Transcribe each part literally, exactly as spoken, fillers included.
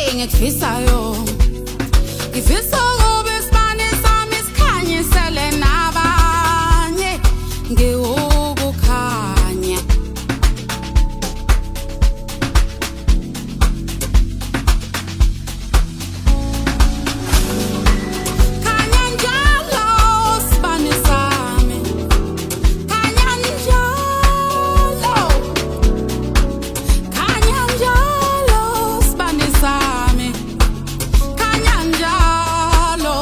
engikufisayo ngifisa ukube isibane sami sikhanyisele nabanye ngiwukukhanya khanya njalo isibane sami khanya njalo khanya njalo isibane sami khanya njalo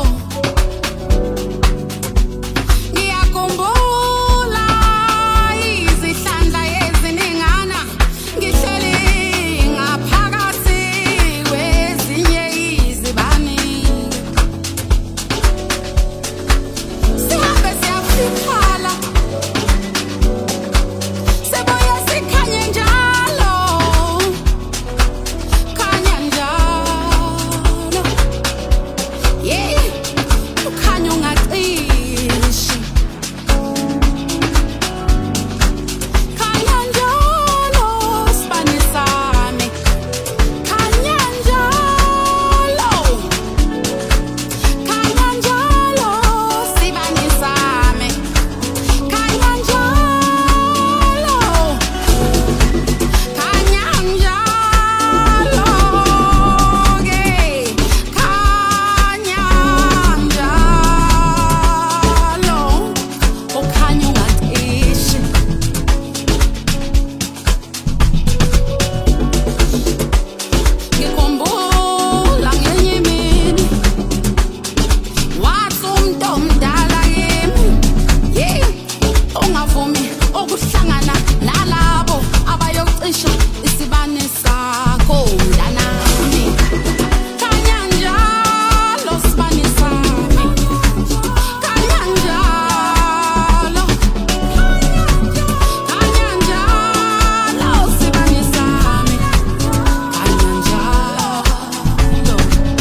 ngiyakhumbula izihlandla eziningana ngihleli ngaphakathi kwezinye izibani sihambe siyafikhala sibuye sikhanye njalo khanya njalo yeah ukhanya ungacishi khanya njalo isibane sami khanya njalo khanya njalo isibane sami khanya njalo khanya njalo ke khanya njalo ukhanya ungacishi ngikhumbula ngenye imini wathi umuntu omdala kimi yeah ungavumi ukuhlangana nalabo abayocisha isibane sakho mntanami khanya njalo isibane sami khanya njalo khanya njalo isibane sami khanya njalo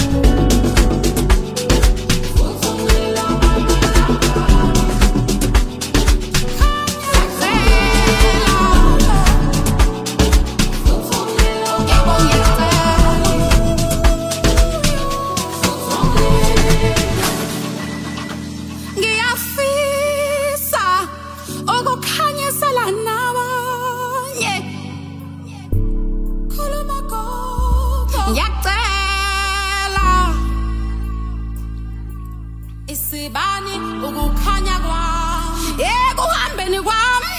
ngiyafisa ukukhanyisela nabanye khuluma gogo ngiyacela isibani ukukhanya kwami ekuhambeni kwami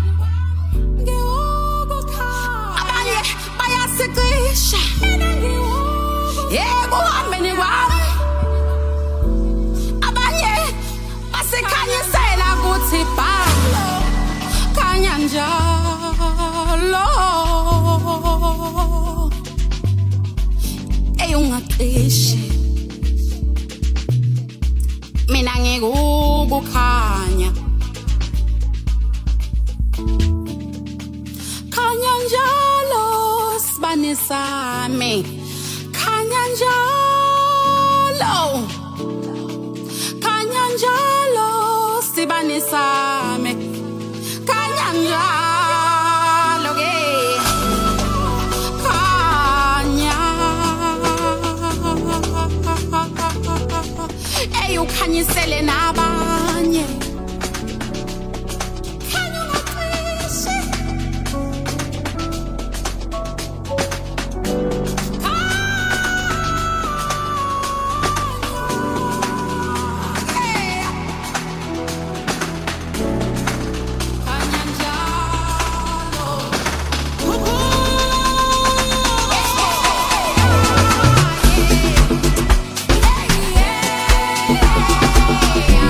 ngiwukukhanya abanye bayasicisha mina ngiwukukhanya ekuhambeni kwami abanye basikhanyisela kuthi ba khanya njalo eyungacishi mina ngikukukhanya khanya njalo isibane sami khanya njalo khanya njalo isibane sami khanya njalo ke khanya eyukhanyisele nabanye khanya ungacishi khanya njalo yeah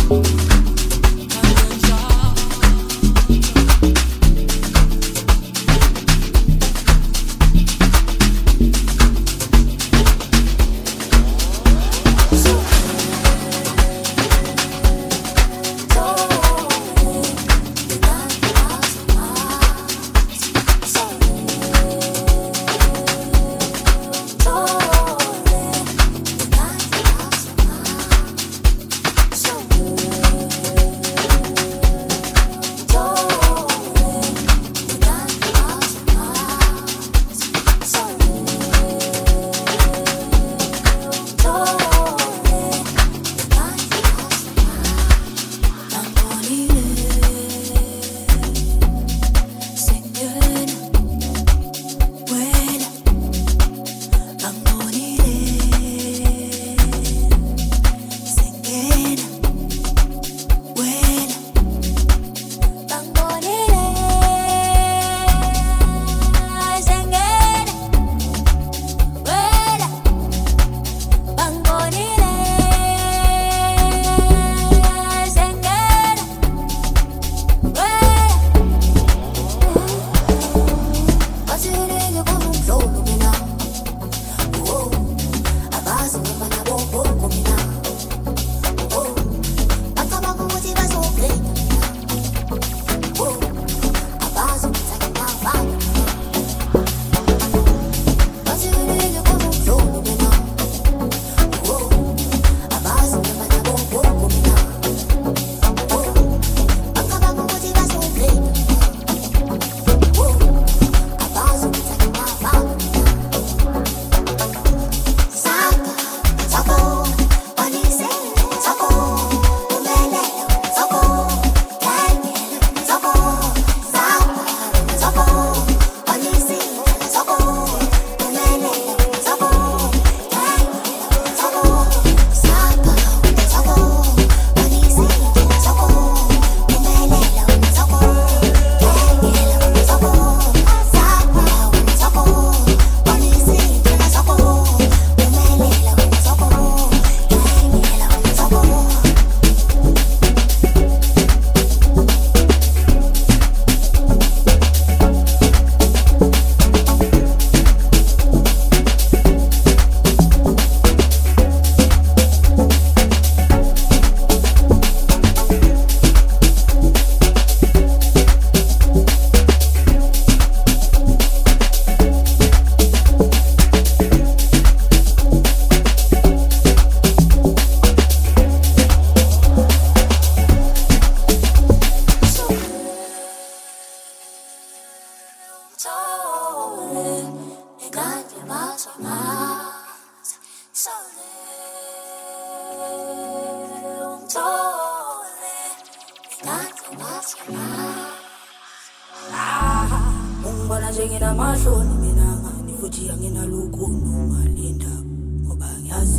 Ungibona njenginamahloni mina ngani futhi anginalukho nongalinda ngoba ngiyazi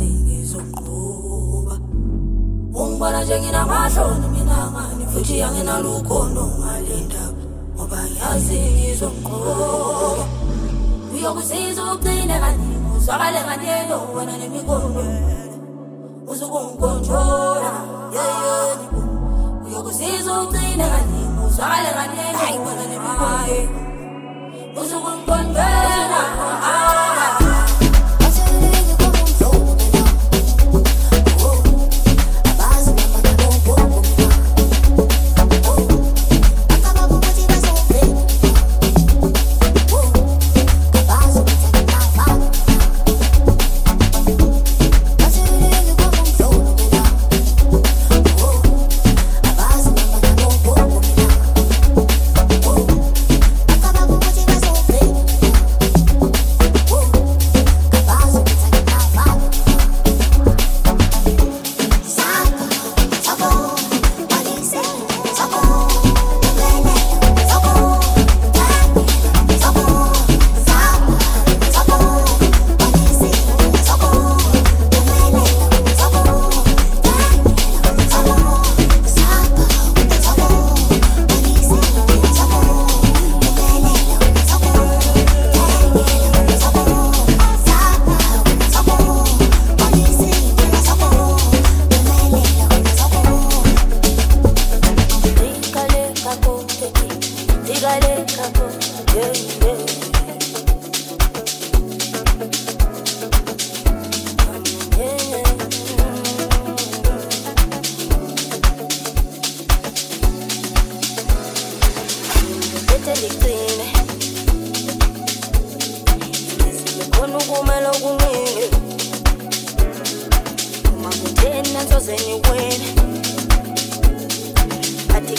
ngizonqoba. Ungibona njenginamahloni mina ngani futhi anginalukho nongalinda ngoba ngiyazi ngizonqoba. Uyokusiza uqine kanini uzwakale nganeno wena nemikono uzukungikontrola yeah yeah. Uyokusiza uqine kanini uzwakale nganeno wena nemikono uzukungikontrola ah.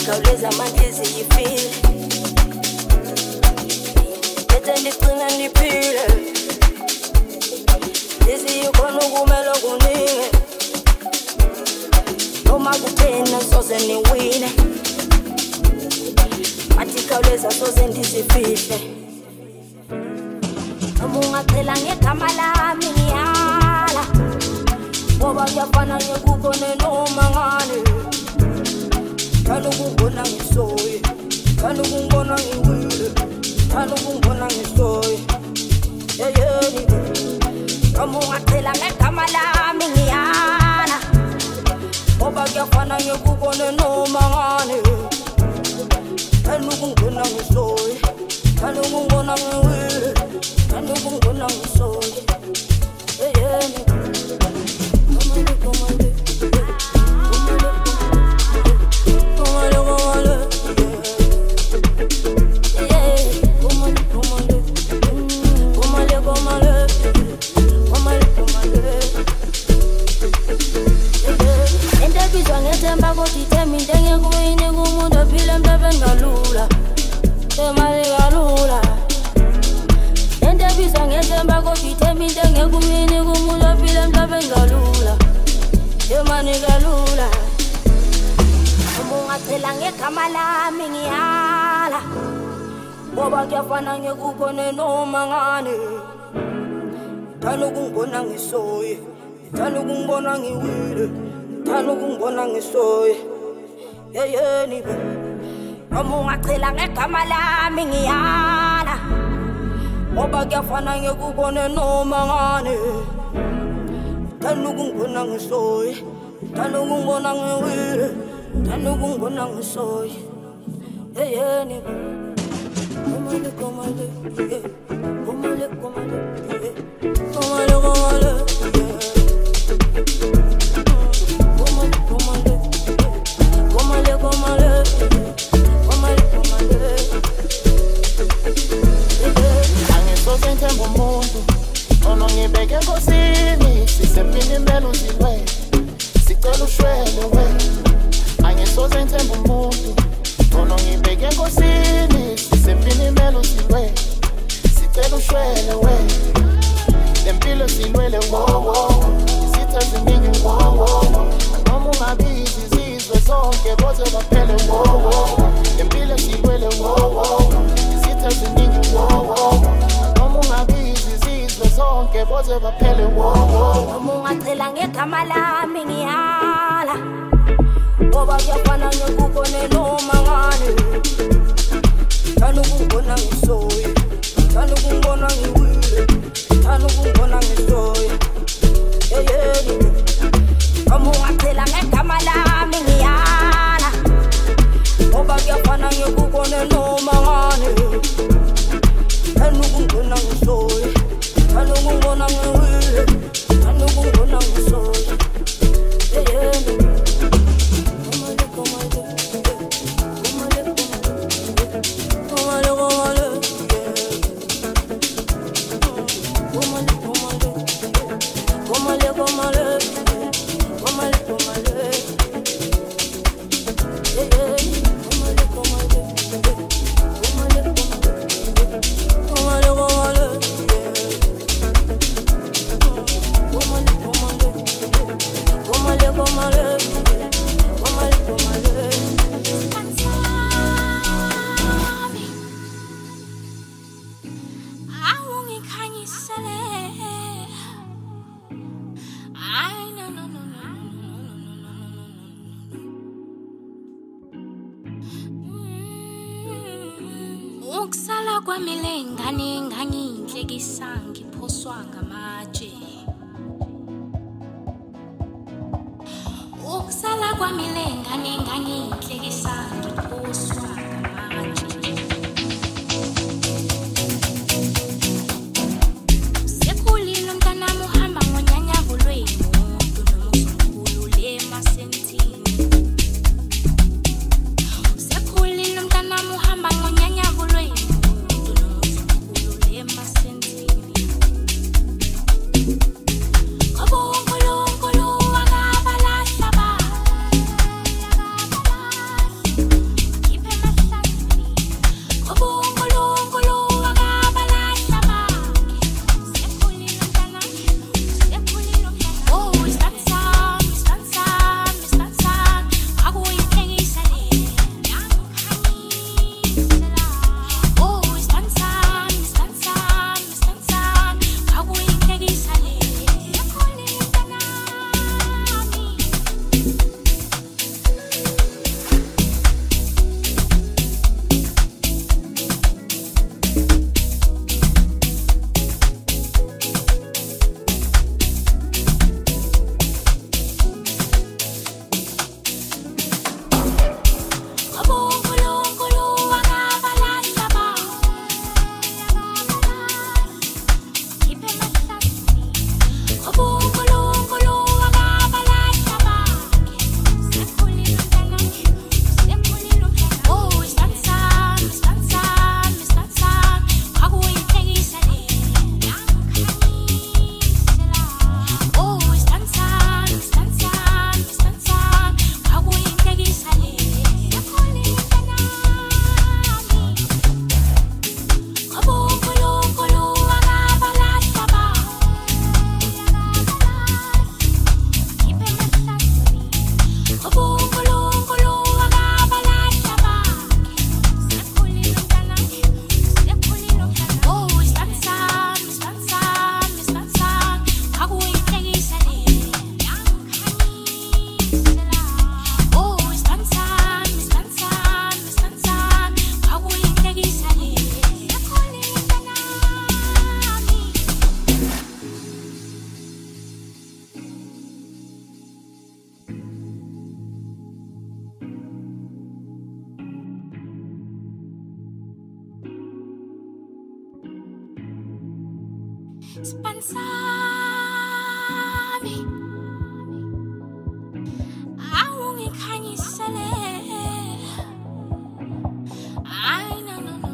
khawuleza manje siyifile Ethe ndigcina ndiphile Lezi yukhona ukumela kuningi Noma kuthena soze niwine Athi khawuleza soze ndizifihle Noma ungacela ngegama lami ngiyala Ngoba kuyafana ngekubone noma ngane Thanda ukungibona ngisoye Thanda ukungibona ngiwile Thanda ukungibona ngisoye Yeyeni Noma ungacela ngegama lami ngiyala Ngoba kuyafana ngekubone noma ngane Thanda ukungibona ngisoye Thanda ukungibona ngiwile Thanda ukungibona ngisoye Yeyeni Ngoba kuyafana ngekubone noma ngane Thanda ukungibona ngisoye Thanda ukungibona ngiwile Thanda ukungibona ngisoye Yeyeni Noma ungacela ngegama lami ngiyala Ngoba kuyafana ngekubone noma ngane Thanda ukungibona ngisoye Thanda ukungibona ngiwile Thanda ukungibona ngisoye Yeyeni Komale, komale, yeah. Komale, komale, yeah. Komale, komale, yeah. Komale, komale, yeah. Komale, komale, yeah. Komale, komale, yeah. Angisoze ngithembe umuntu onongibeke enkosini sisempini imelo zilwe sicela ushwele wena Angisoze ngithembe umuntu onongibeke enkosini sisempini imelo zilwe sicela ushwele wena lempilo silwele wo wo isitha ziningi wo wo noma ungabizi izizwe zonke boze baphele wo wo lempilo silwele wo wo isitha ziningi wo wo noma ungabizi izizwe zonke boze baphele wo wo Noma ungacela ngegama lami ngiyala Ngoba kuyafana ngekubone noma ngane Thanda ukungibona ngisoye Thanda ukungibona ngiwile Thanda ukungibona ngisoye Yeyeni Noma ungacela ngegama lami ngiyala Ngoba kuyafana ngekubone noma ngane Thanda ukungibona ngisoye Thanda ukungibona ngiwile Thanda ukungibona ngisoye Yeyeni Ukusala kwami lengane nganginhlekisa ngiphoswa ngamatshe Ukusala kwami lengane nganginhlekisa ngiphoswa ngamatshe Sekhulile umntanami uhamba ngonyanyako lwemuntu nomkhulu lemasentini Sekhulile umntanami uhamba ngonyanyako lwemuntu nomkhulu lemasentini Ngoba uNkulunkulu akabalahla ba Spansami awungikhanyisele ay no no no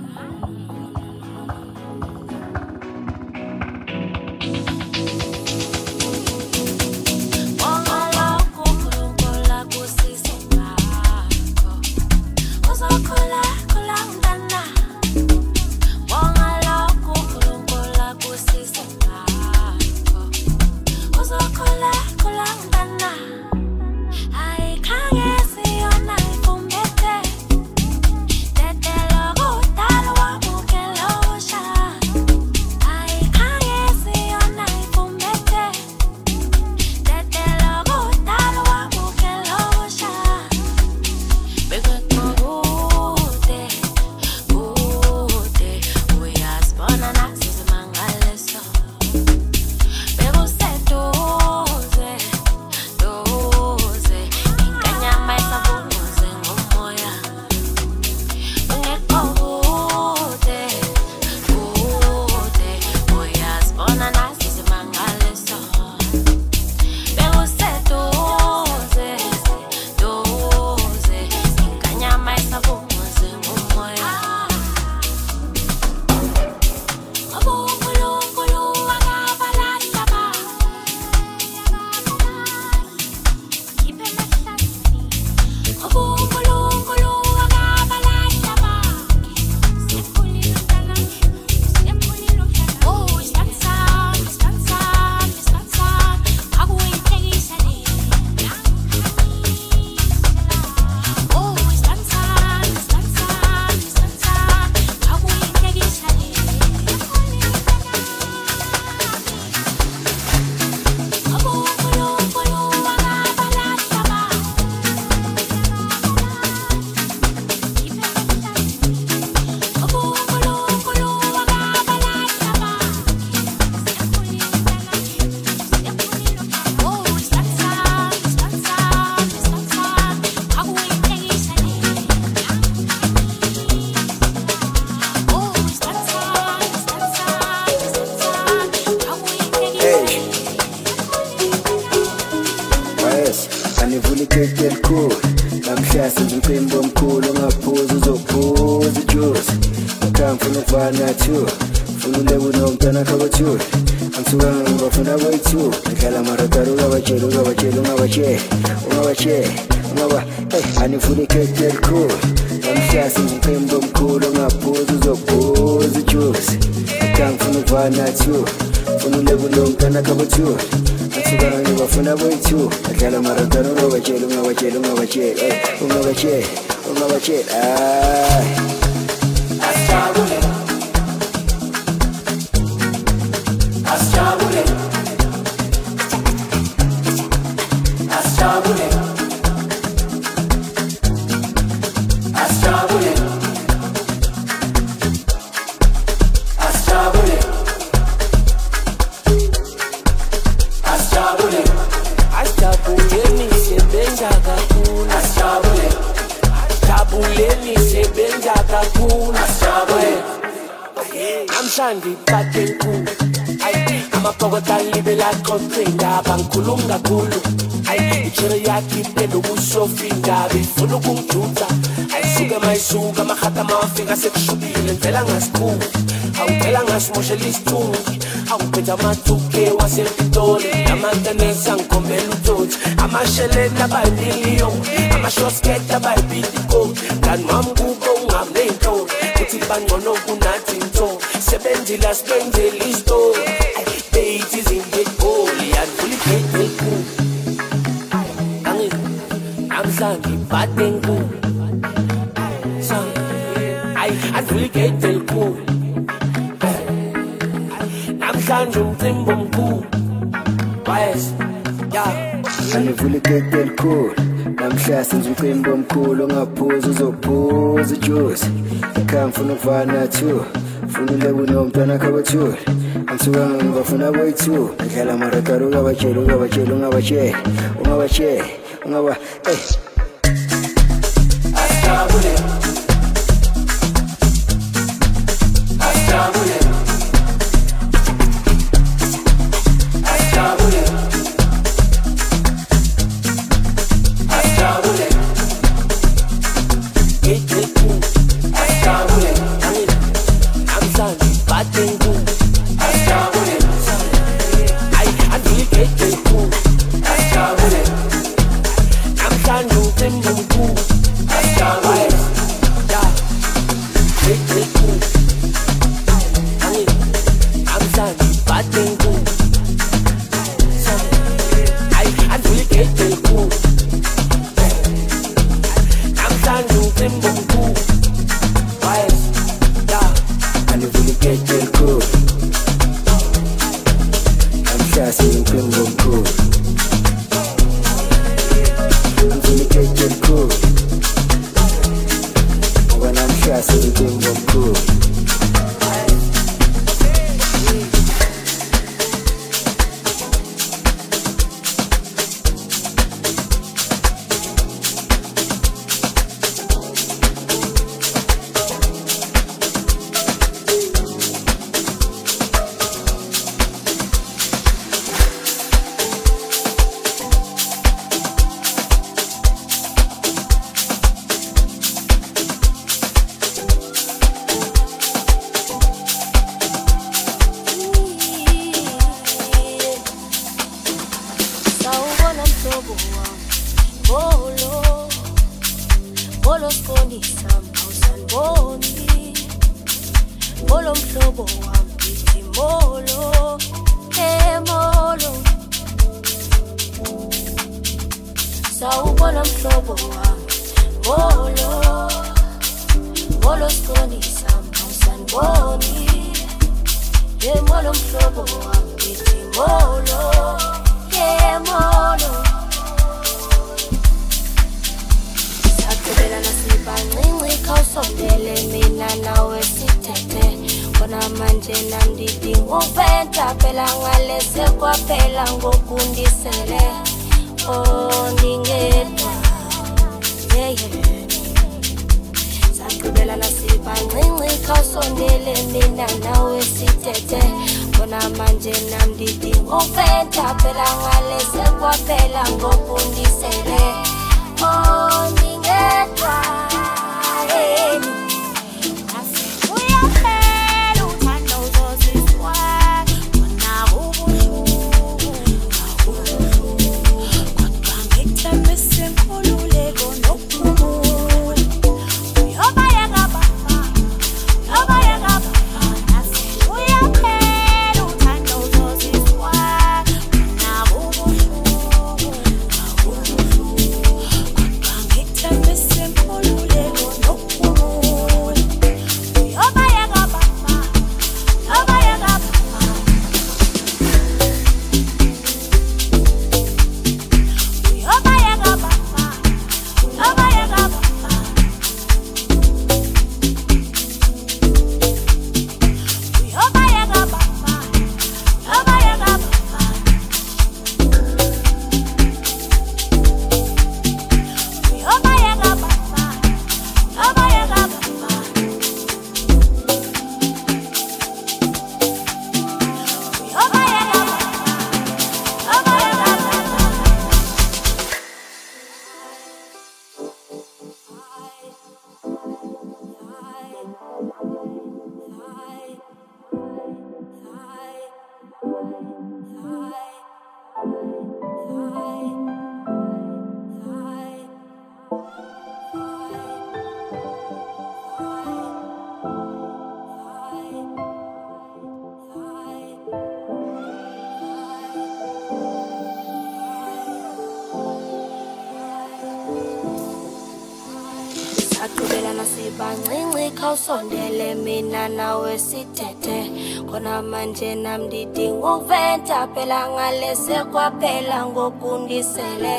Sondele mina nawe sithethe khona manje namdidi nguventa phela ngale sekwaphela ngokundisele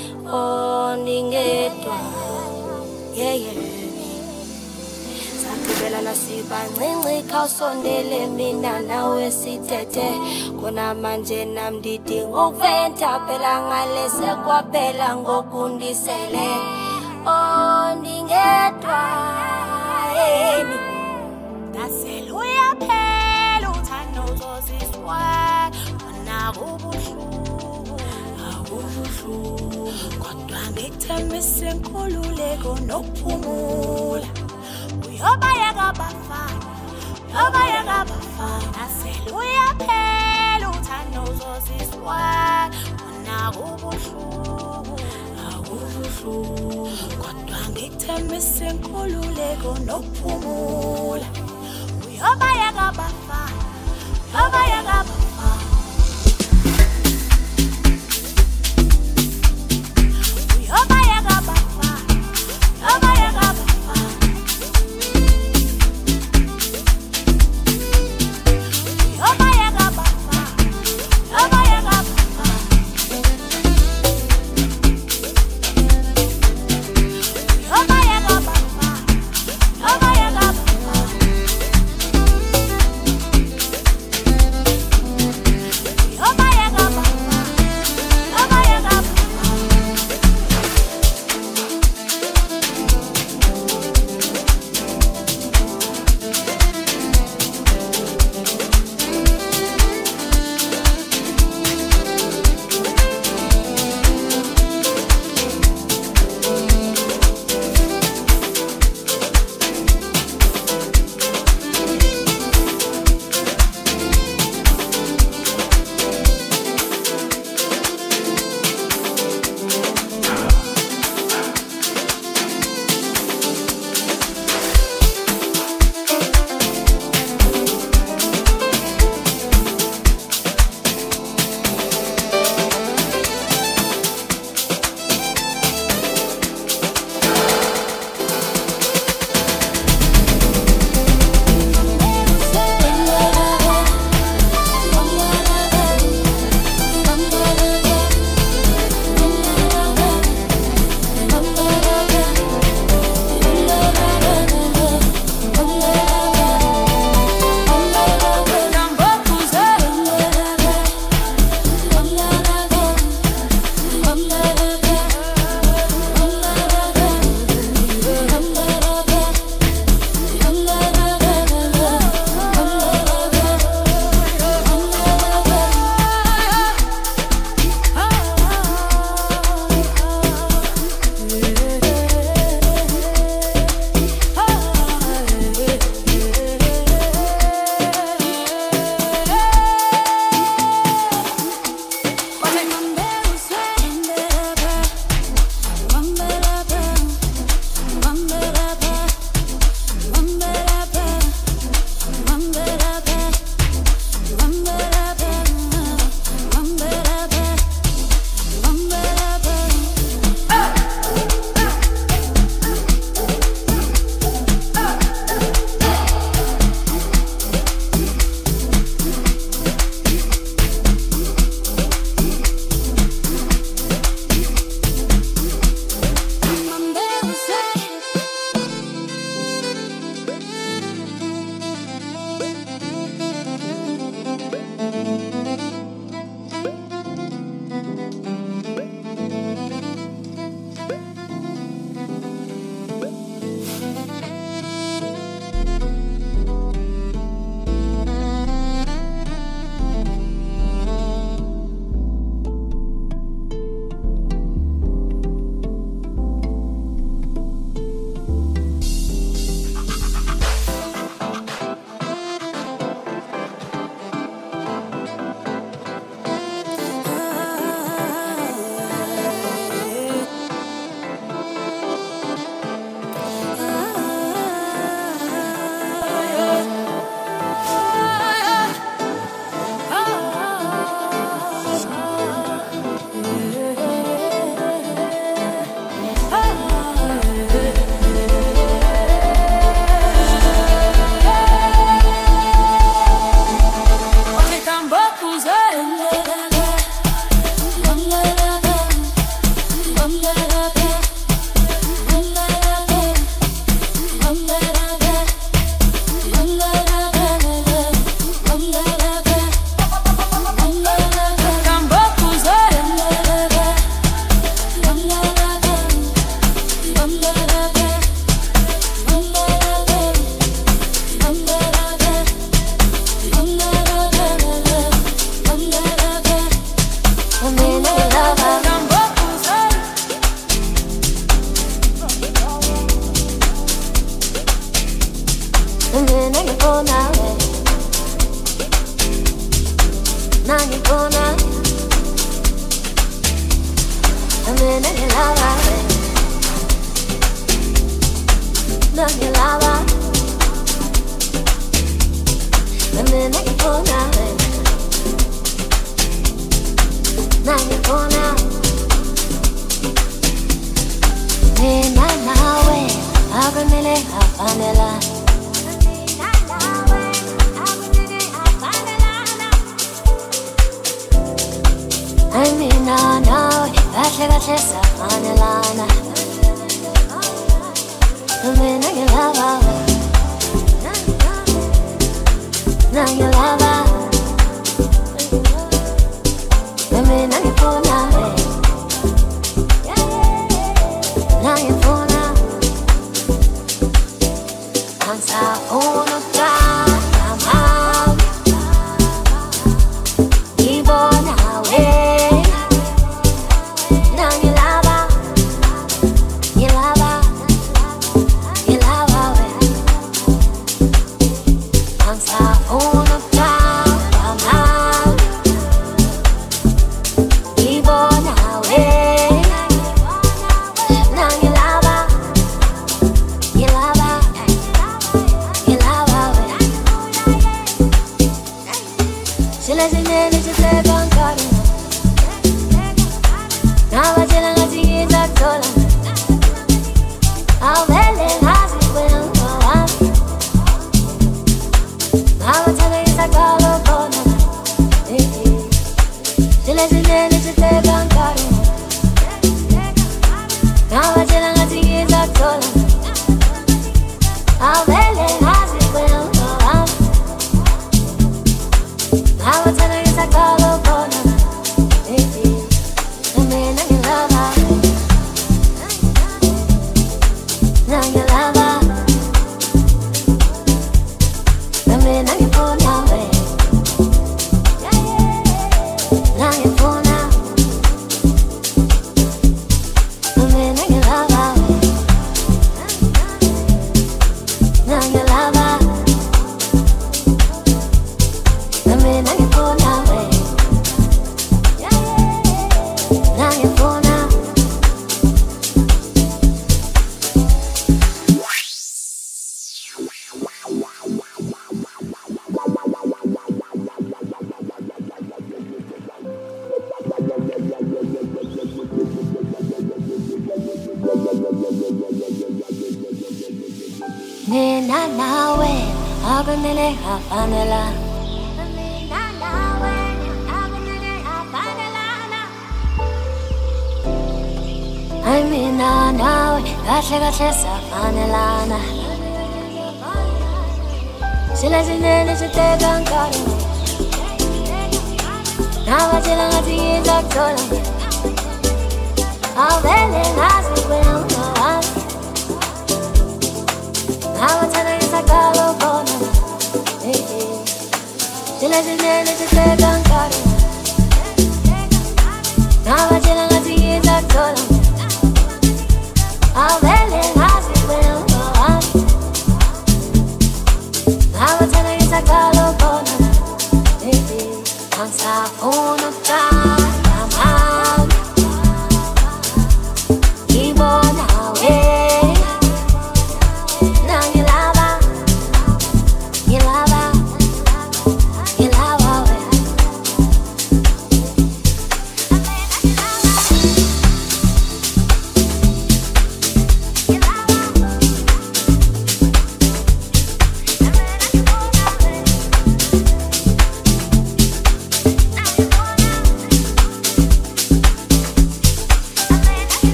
oh ningedwa yeah yeah sakubela nasiba ncinci khawusondele mina nawe sithethe khona manje namdidi nguventa phela ngale sekwaphela ngokundisele oh ningedwa Nasel uyaphela uthando uzoziswa wona ubuhlungu akubuhlungu kodwa ngikuthembisa inkululeko nokuphumula uyobayeka abafana uyobayeka abafana sele uyaphela uthando uzoziswa wona akubuhlungu akubuhlungu kodwa ngikuthembisa inkululeko nokuphumula uyobayeka abafana uyobayeka abafana Mina ngifuna wena, nangifuna. Mina ngilava wena, nangilava. Mina ngifuna wena, nangifuna. Mina nawe akumele afanelana. Mina nawe kahle kahle safanelana. Mina ngilava wena, nangilava. Mina ngifuna wena, nangifuna. Angisafuna ukuqala mami, ngibona wena, nangilava, ngilava, ngilava wena. Angisafuna ukuqala mami, ngibona wena, nangilava, ngilava, ngilava wena. Silazinene siseka ngikari, nabatshela ngathi ngizakuthola. Awuvele ngazi wena ngowami, nabathanda ngisaqala khona. Silazinene siseka ngikari, nabatshela ngathi ngizakuthola. Awuvele ngazi wena ngowami, nabathanda ngisaqala khona. Mina ngilava, nangilava. Mina ngifuna wena, nangifuna. Mina ngilava wena, nangilava. Mina ngifuna wena, nangifuna. Mina nawe akumele afanelana. Mina nawe akumele afanelana. Ay mina nawe kahle kahle safanelana. Silazinene siteka ngikari, nabatshela ngathi ngizakuthola. Awuvele ngazi wena ngowami, nabathanda ngisaqala khona. Silazinene siteka ngikari, nabatshela ngathi ngizakuthola. Awuvele ngazi wena ngowami, nabathanda ngisaqala khona. Angisafuna ukuqala mami, ngibona wena, nangilava, ngilava, ngilava wena. Ngilava.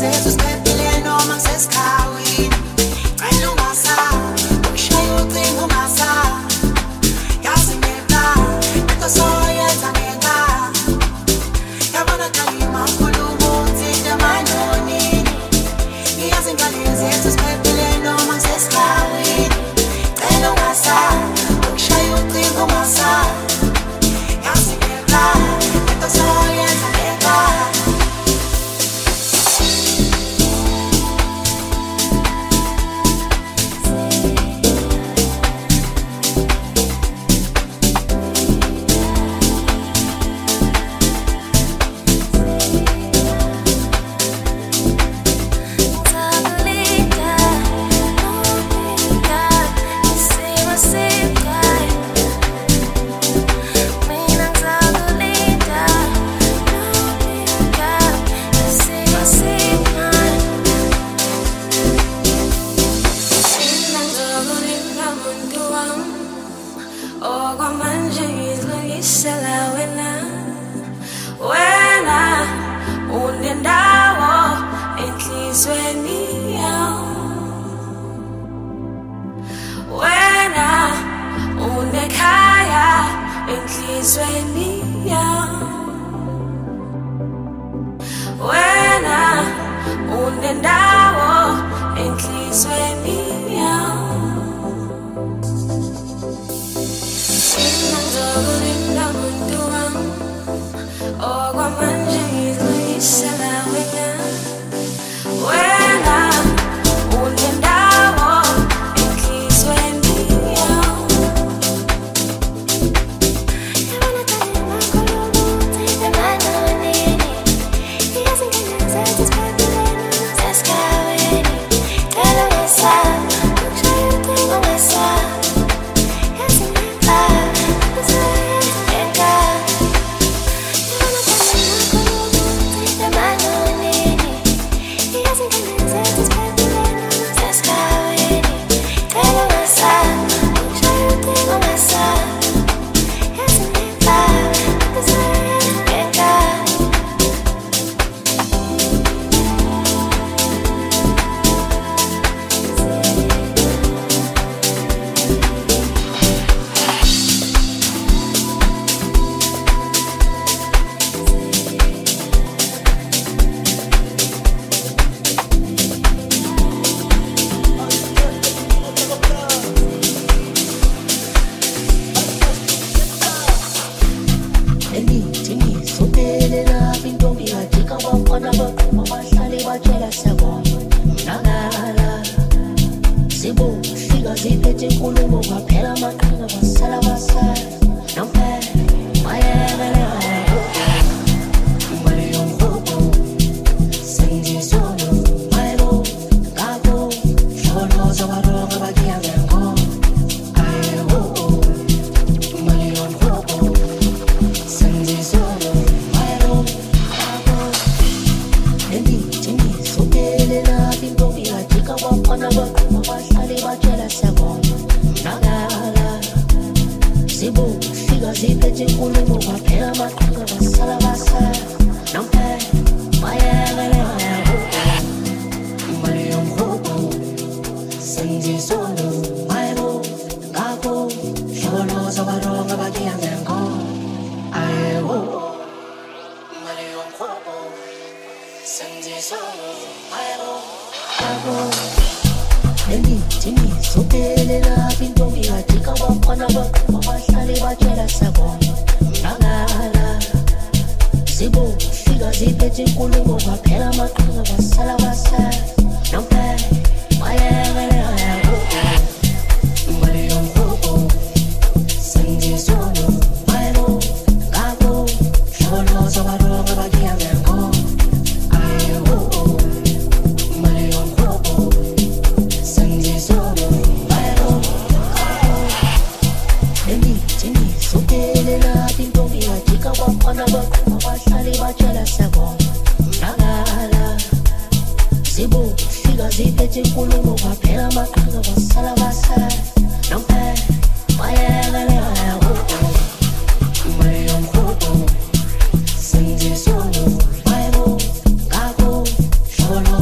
Solo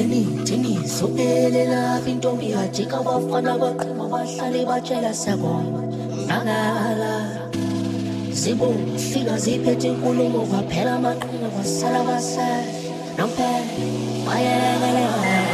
Enithini sopelela intombi yajika bafana baqima bahlale batshela sakona nangala zibo fika ziphethe inkulumo kwaphela amaqhinga kwasala basala nomphela bayekele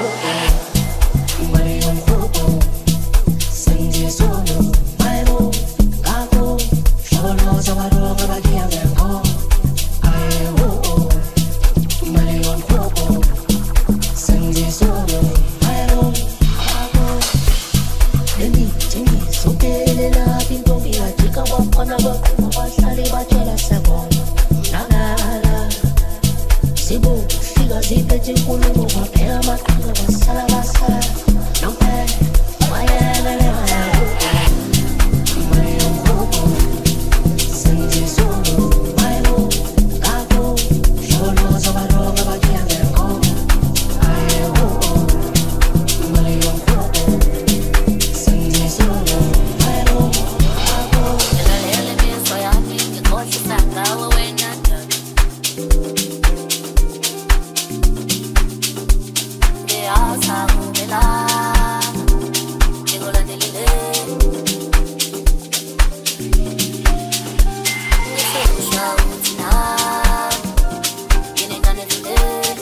imali yomkhokho sengizolo mayebo ngakho hloloza baronga bakiya ngekho ayewo imali yomkhokho sengizolo mayebo ngakho enithini sopelela intombi yajika bafana baqima bahlale batshela sakona nangala zibo fika ziphethe inkulumo kwaphela amaqhinga basala basala nomphela bayekele imali yomkhokho sengizolo mayebo ngakho hloloza baronga bakiya ngekho ayewo imali yomkhokho sengizolo mayebo ngakho Ngilalele imizwa yami ngikhohlisa ngawe wena ndaba. Ngiyazi akumelanga ngikulandelele. Ngihlosha ukuthi nami nginengane evile.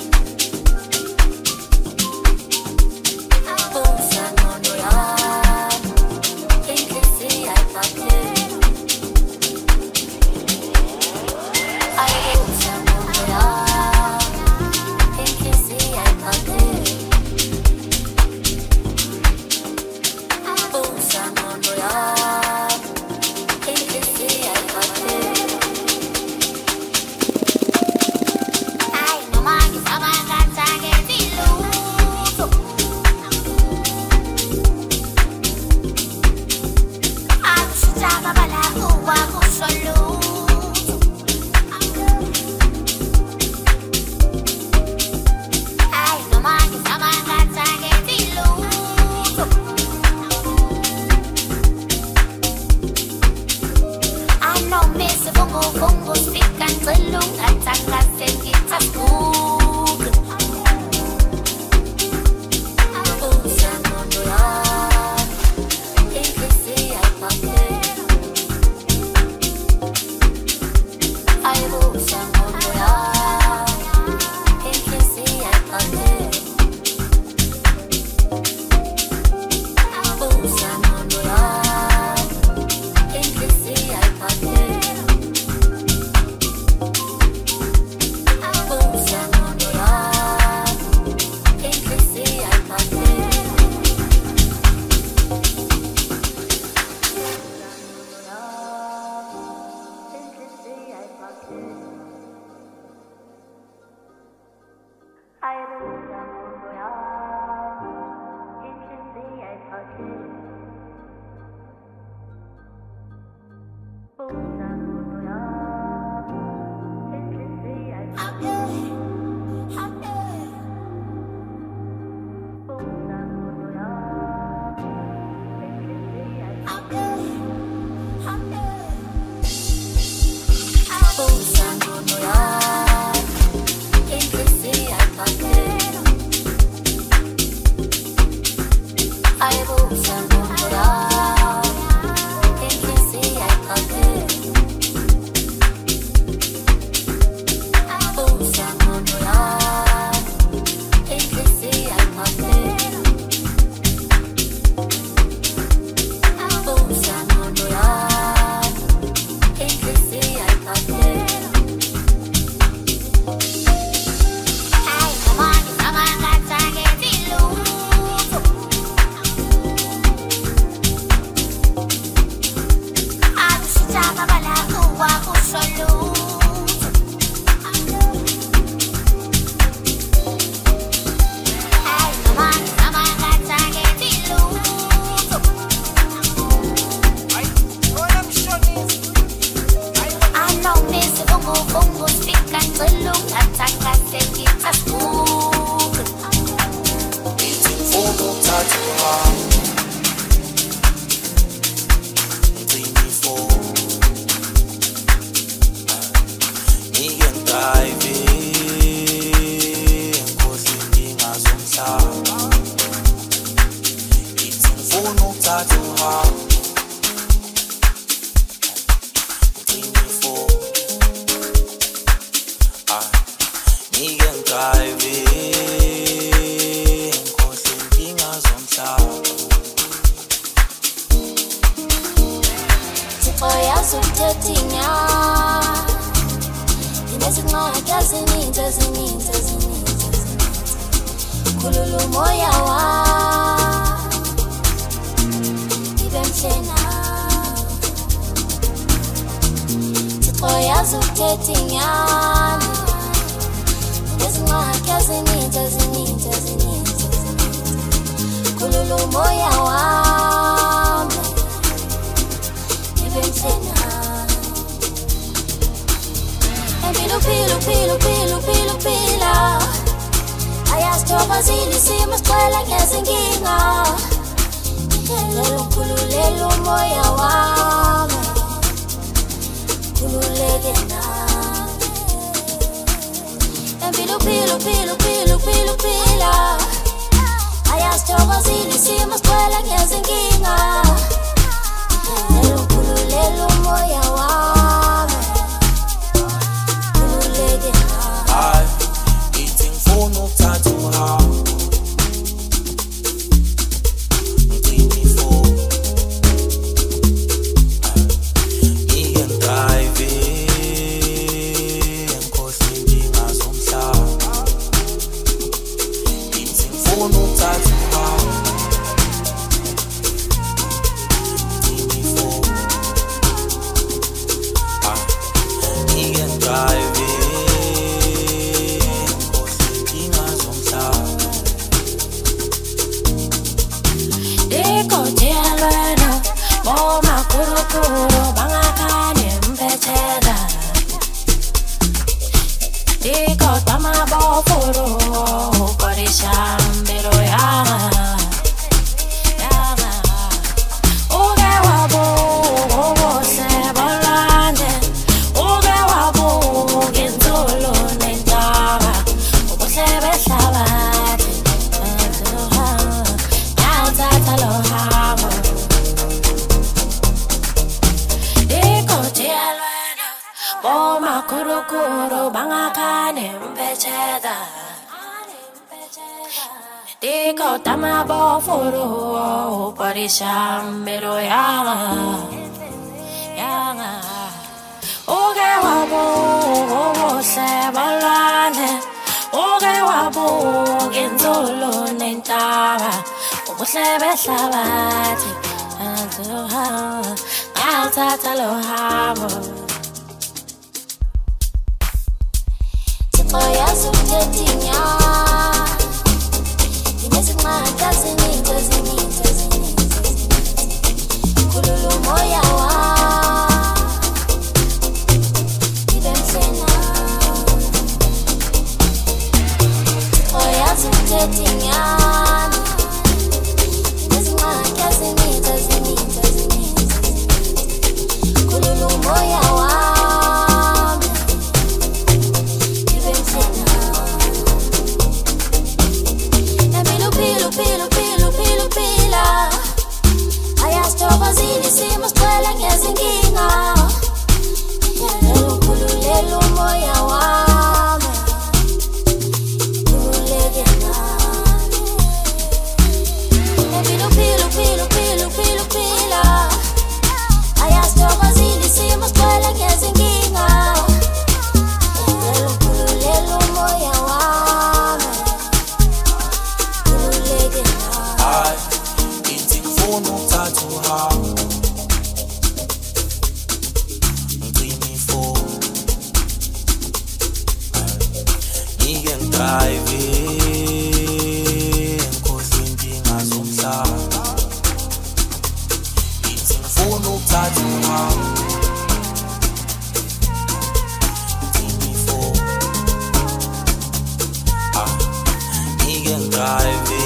Busa ngqondo yami, inhliziyo ayiphathele. Ayibusa ngqondo yami, inhliziyo ayiphathele. Busa ngqondo yami, inhliziyo ayiphathele. Ay, noma ngizama ngathi angenzi lutho. Akushintshanga bala ukwakusho lutho. Ay, noma ngizama ngathi angenzi lutho. Anomisi vungu vungu sifika ngicela ungathanga sengithabuka. Busa ngqondo yami, inhliziyo ayiphathele. Ayibusa ngqondo yami, inhliziyo ayiphathele. Busa ngqondo yami, inhliziyo ayiphathele. Busa ngqondo yami, inhliziyo ayiphathele. ezininzi ezininzi ezininzi khulula umoya wami ibe mhle nawe Thixo yazi ukuthetha inyani ngezingxaki ezininzi ezininzi ezininzi khulula umoya wami ibe mhle nawe Empilo, pilo, pilo, pilo, pilo, pila Ayasithokozile isimo sigcwele ngezinkinga Ngicela ukhululele umoya wami Khululeke nawe Empilo, pilo, pilo, pilo, pilo, pila Ayasithokozile isimo sigcwele ngezinkinga Ngicela ukhululele umoya wami I eating for no tattoo how Dreamy for Ian driving Kohlinding azomhlaba Eating for no tattoo how Dreamy for Ian driving Moma kuru kuru bangakane mpecheda Diko tama bofuru korisha mbiro yana Yana Uge wabu ugo se bolande Uge wabu gintulu nintaba Ugo sebe sabati Nyau tatalo hamo Moma kuru kuru bangakane mpecheda Diko tama bofuru parisha mbiro yana Yana Uge wabu ugo se balane Uge wabu gintulu nintaba Ugo sebe sabati I'll tatalo hamo Oyazi ukuthetha inyani Ngezingxaki ezininzi ezininzi ezininzi Khulula umoya wami ibe mhle nawe Oyazi ukuthetha inyani Ngezingxaki ezininzi ezininzi ezininzi Khulula umoya wami Pilo, pilo, pilo, pilo, pila Ayasithokozile isimo sigcwele ngezinkinga Ngicela ukhululele umoya wami Khululeke nawe Pilo, pilo, pilo, pilo, pilo, pila Ayasithokozile isimo sigcwele ngezinkinga Ngicela ukhululele umoya wami I eating for no tattoo how Dreamy for Ian driving Kohlinding azomhlaba Eating for no tattoo how Dreamy for Ian driving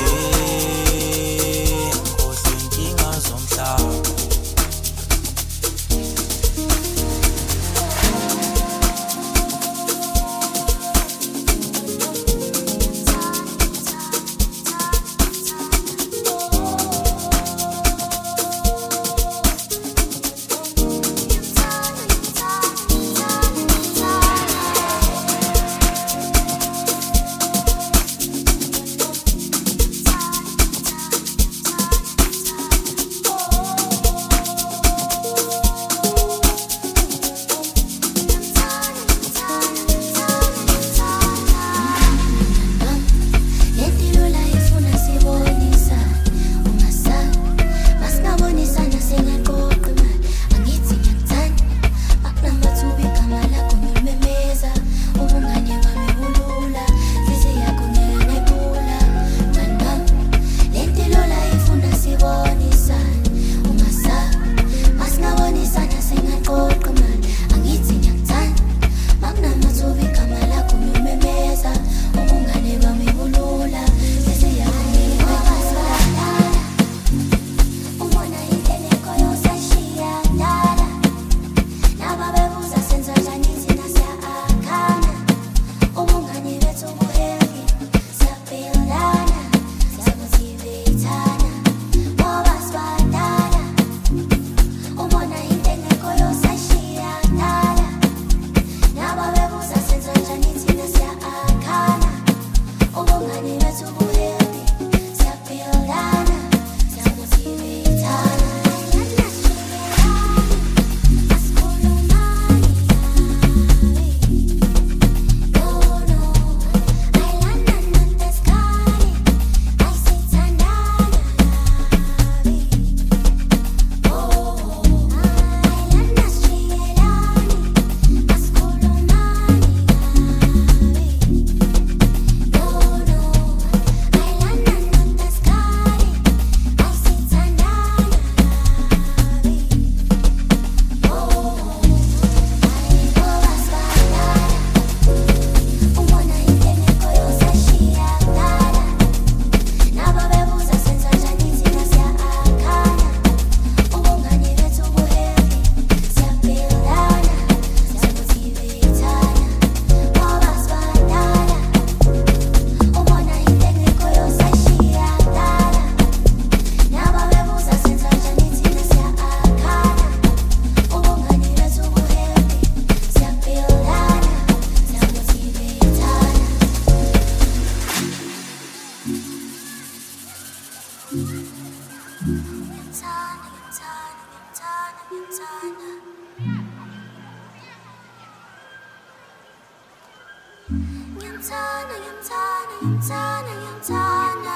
Ngiyamthanda, ngiyamthanda, ngiyamthanda, ngiyamthanda.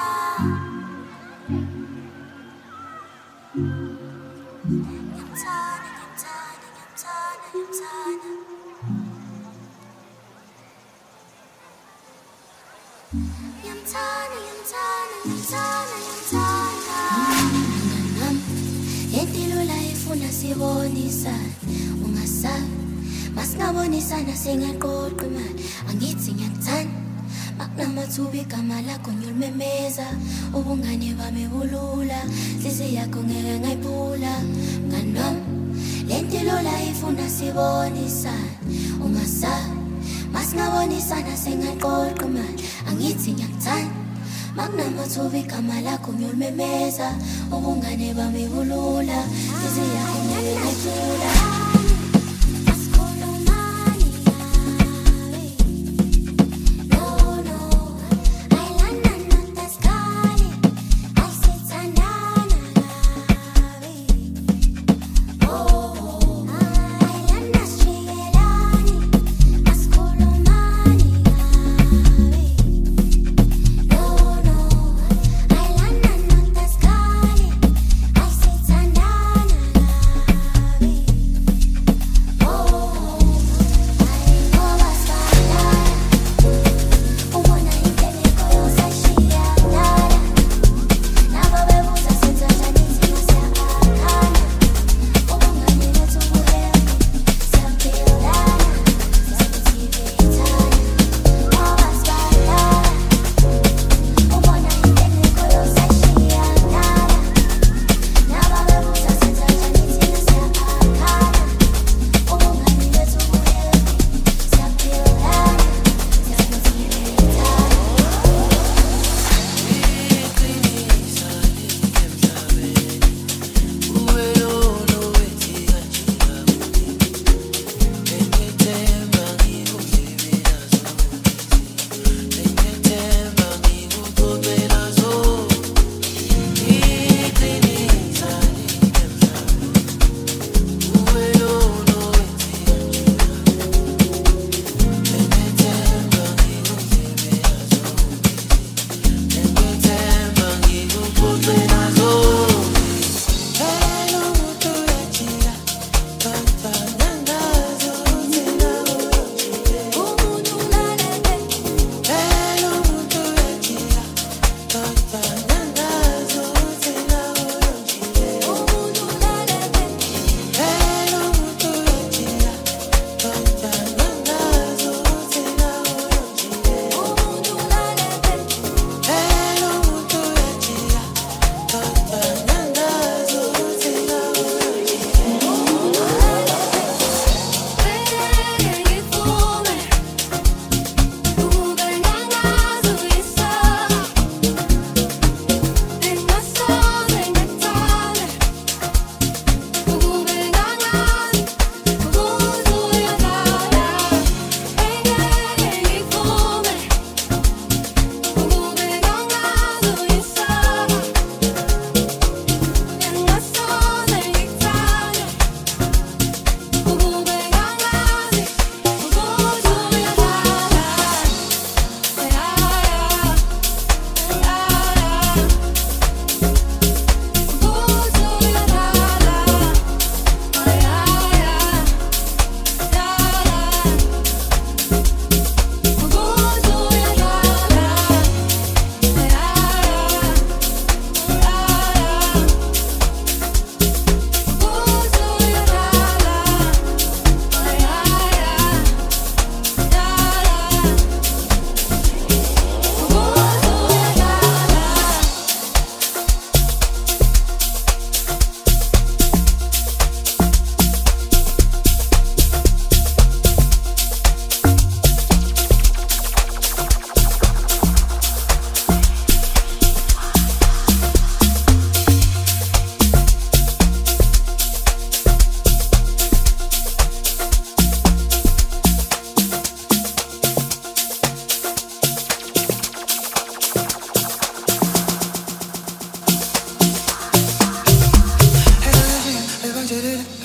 Ngiyamthanda, ngiyamthanda, ngiyamthanda, ngiyamthanda. Ngiyamthanda, ngiyamthanda, ngiyamthanda, ngiyamthanda. Mngani wami, impilo la ifuna sibonisane, ungasabi. Masingabonisana singaqoqa imali, angithi ngiyakuthanda. Makunamathuba igama lakho ngiyolimemeza, ubungane bami bulula, inhliziyo yakho ngeke ngayiphula. Mngani wami, le mpilo la ifuna sibonisane, ungasabi. Masingabonisana singaqoqa imali, angithi ngiyakuthanda. Makunamathuba igama lakho ngiyolimemeza, ubungane bami bulula, inhliziyo yakho ngeke ngayiphula.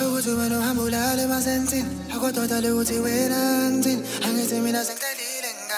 Hambulale masenzini akododa ukuthi wena ngithini angithi mina sengicedile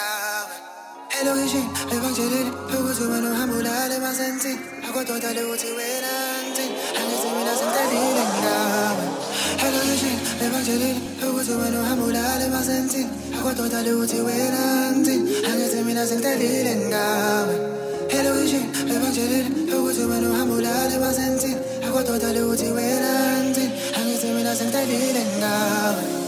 Hello ishini levangelile ukuthi wena uhambulale emasentini akwadoda ukuthi wena ngithini angithi mina sengidalile ngawe. Hello ishini levangelile ukuthi wena uhambulale emasentini akwadoda ukuthi wena ngithini angithi mina sengidalile ngawe. Hello ishini levangelile ukuthi wena uhambulale emasentini akwadoda ukuthi wena ngithini angithi mina sengidalile ngawe.